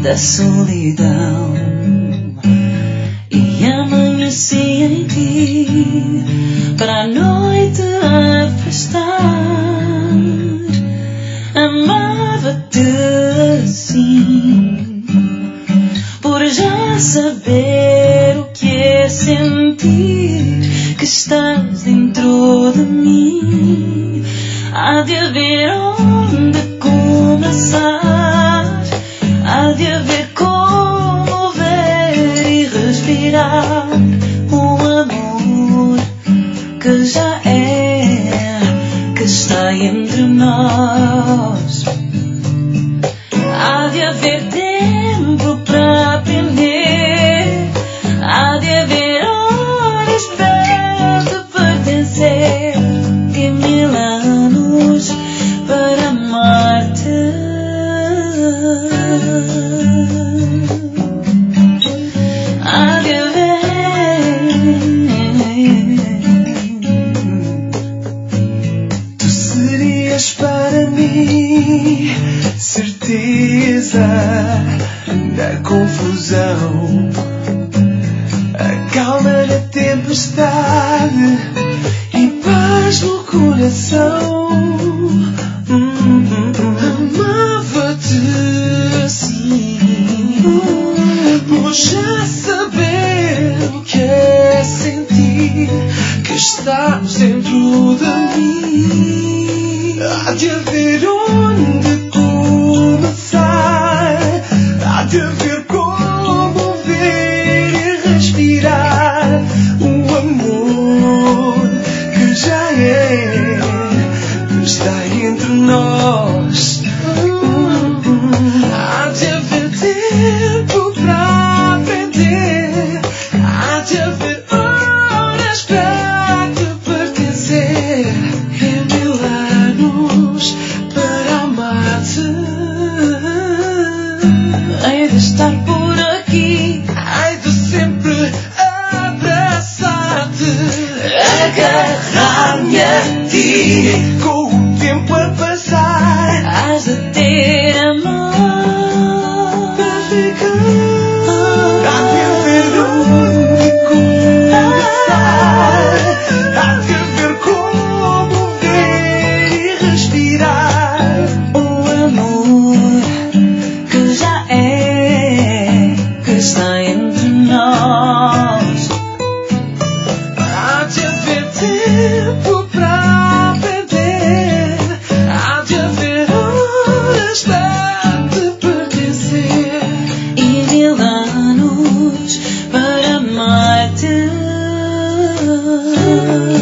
da solidão e amanheci em ti para a noite afastar. Amava-te assim, por já saber o que é sentir que estás dentro de mim. Há de haver onde começar, há de haver como ver e respirar um amor que já é, que está entre nós. Há de haver tempo para aprender, há de haver horas para te pertencer e 1000 anos para amar-te. Há de haver. Tu serias para mim certeza na confusão, a calma na tempestade e paz no coração. Amava-te assim, por já saber o que é sentir que estás dentro de mim. Há de haver onde começar, há de haver como ver e respirar um amor que já é, que está entre nós. Há de haver tempo para aprender, há de haver horas para te pertencer e 1000 anos para amar-te. Hei de estar por aqui, hei de sempre abraçar-te, agarrar-me a ti, com o tempo a passar, has de ter amor para ficar. Há de haver onde começar, há de haver como ver e respirar um amor que já é, que está entre nós. Há de haver tempo para aprender, há de haver horas para te pertencer e 1000 anos para amar-te.